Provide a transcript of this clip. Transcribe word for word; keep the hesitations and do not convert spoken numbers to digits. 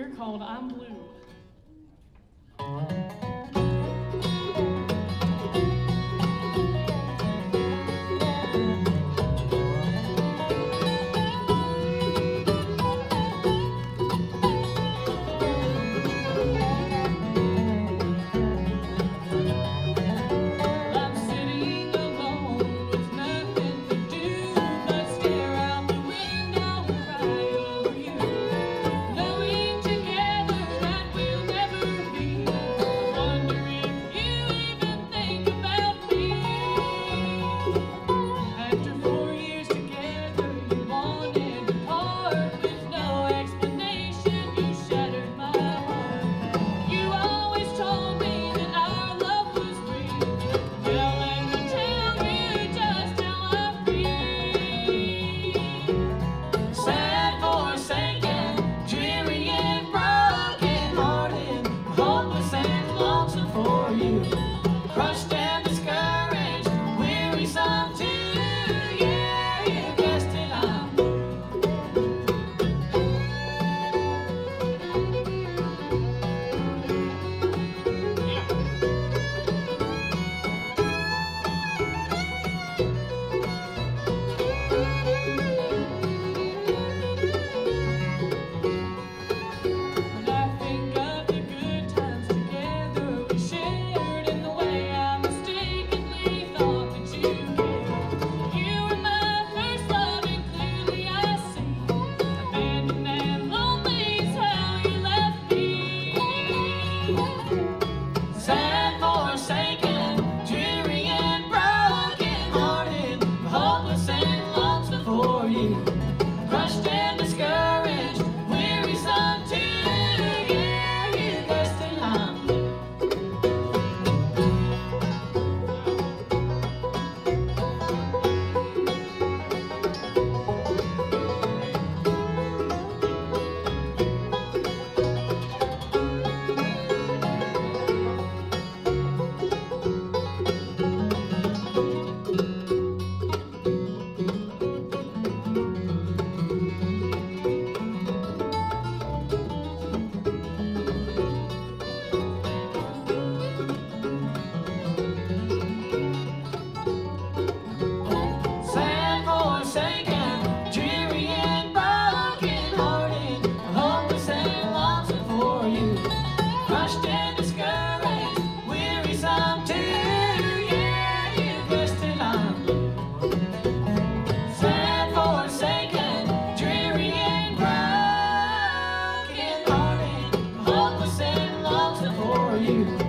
here called I'm Blue. Crushed and discouraged, wearisome too. Yeah, you guessed it, I'm crushed and discouraged, wearisome too. Yeah, you guessed it, I'm crushed and discouraged, wearisome too. Yeah, you guessed it, I'm sad, forsaken, dreary and broken hearted, hopeless and lost for you.